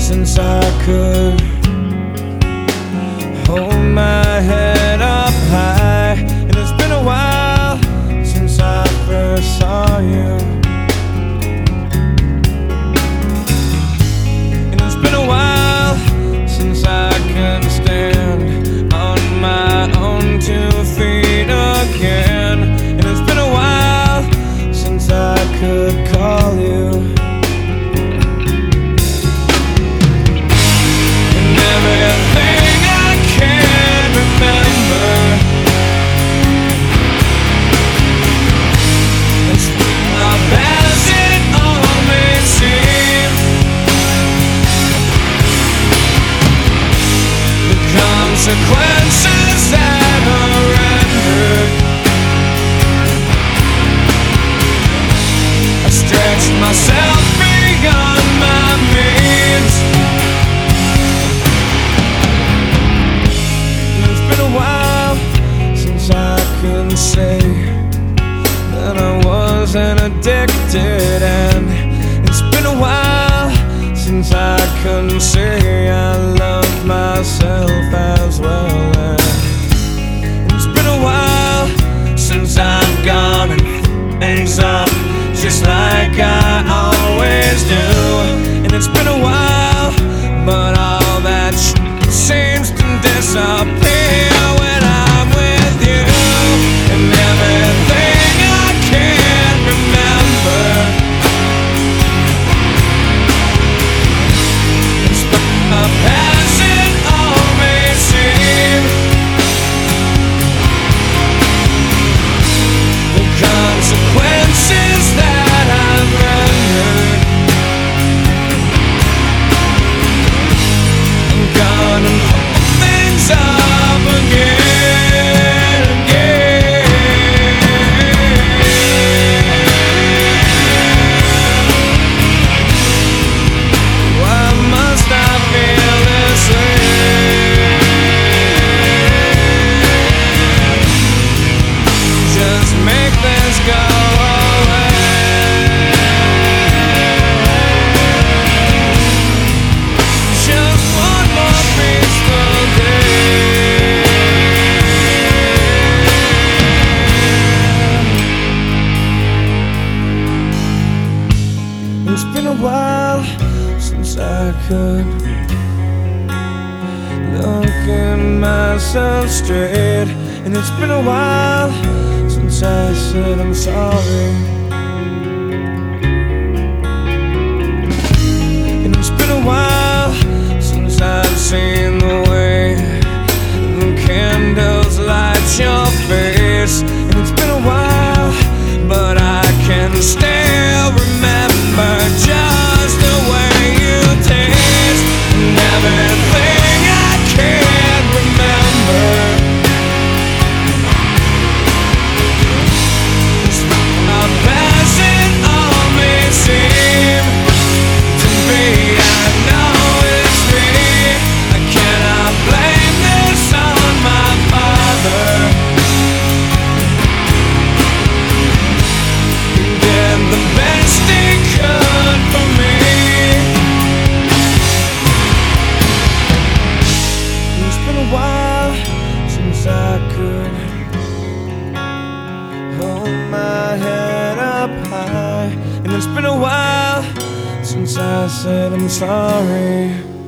since I could hold my head up high. And it's been a while since I first saw you. And it's been a while since I can stand on my own 2 feet again. And it's been a while since I could call you. Consequences that are rendered, I stretched myself beyond my means. And it's been a while since I can say that I wasn't addicted, and it's been a while since I can say I love myself as well. And it's been a while since I've gone and things up just like I always do. And it's been a while, but all that seems to disappear when I'm with you. And everything I can't remember, as it all may seem, the consequences that I've rendered, I'm gonna hold things up again, Why must I feel this way? Just make this go away. Just one more peaceful day. It's been a while since I could look at myself straight. And it's been a while since I said I'm sorry. And it's been a while since I've seen the way the candles light your face. And it's been a while, but I can still remember just the way you taste. And everything I can't remember, as it all may seem to be. I know it's me. I cannot blame this on my father. He did the best he could for me. It's been a while since I could hold my head up high. And it's been a while since I said I'm sorry.